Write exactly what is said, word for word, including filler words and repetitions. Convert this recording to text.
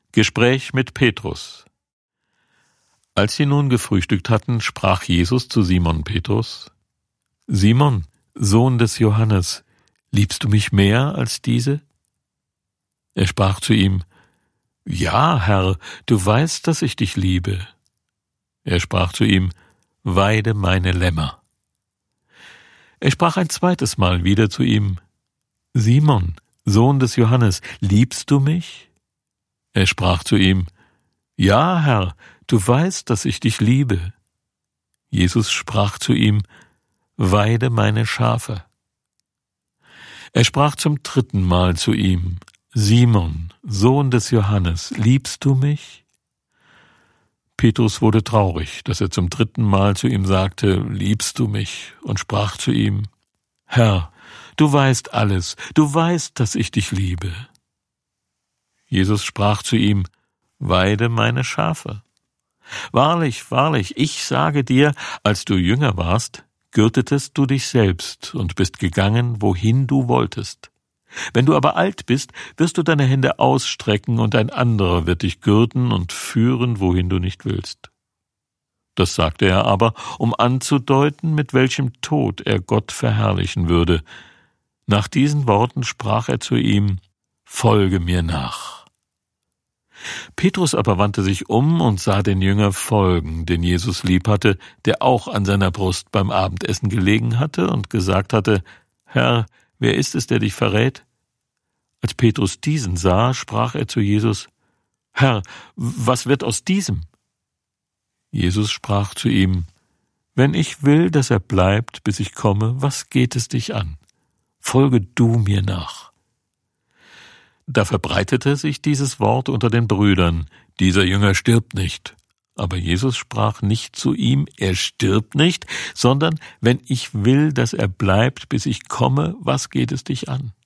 Gespräch mit Petrus. Als sie nun gefrühstückt hatten, sprach Jesus zu Simon Petrus: Simon, Sohn des Johannes, liebst du mich mehr als diese? Er sprach zu ihm: Ja, Herr, du weißt, dass ich dich liebe. Er sprach zu ihm: Weide meine Lämmer. Er sprach ein zweites Mal wieder zu ihm: Simon, Sohn des Johannes, liebst du mich? Er sprach zu ihm: Ja, Herr, du weißt, dass ich dich liebe. Jesus sprach zu ihm: Weide meine Schafe. Er sprach zum dritten Mal zu ihm: Simon, Sohn des Johannes, liebst du mich? Petrus wurde traurig, dass er zum dritten Mal zu ihm sagte: Liebst du mich? Und sprach zu ihm: Herr, du weißt alles, du weißt, dass ich dich liebe. Jesus sprach zu ihm: Weide meine Schafe. Wahrlich, wahrlich, ich sage dir, als du jünger warst, gürtetest du dich selbst und bist gegangen, wohin du wolltest. Wenn du aber alt bist, wirst du deine Hände ausstrecken, und ein anderer wird dich gürten und führen, wohin du nicht willst. Das sagte er aber, um anzudeuten, mit welchem Tod er Gott verherrlichen würde. Nach diesen Worten sprach er zu ihm: Folge mir nach. Petrus aber wandte sich um und sah den Jünger folgen, den Jesus lieb hatte, der auch an seiner Brust beim Abendessen gelegen hatte und gesagt hatte: Herr, wer ist es, der dich verrät? Als Petrus diesen sah, sprach er zu Jesus: Herr, was wird aus diesem? Jesus sprach zu ihm: Wenn ich will, dass er bleibt, bis ich komme, was geht es dich an? Folge du mir nach. Da verbreitete sich dieses Wort unter den Brüdern: Dieser Jünger stirbt nicht. Aber Jesus sprach nicht zu ihm: Er stirbt nicht, sondern: Wenn ich will, dass er bleibt, bis ich komme, was geht es dich an?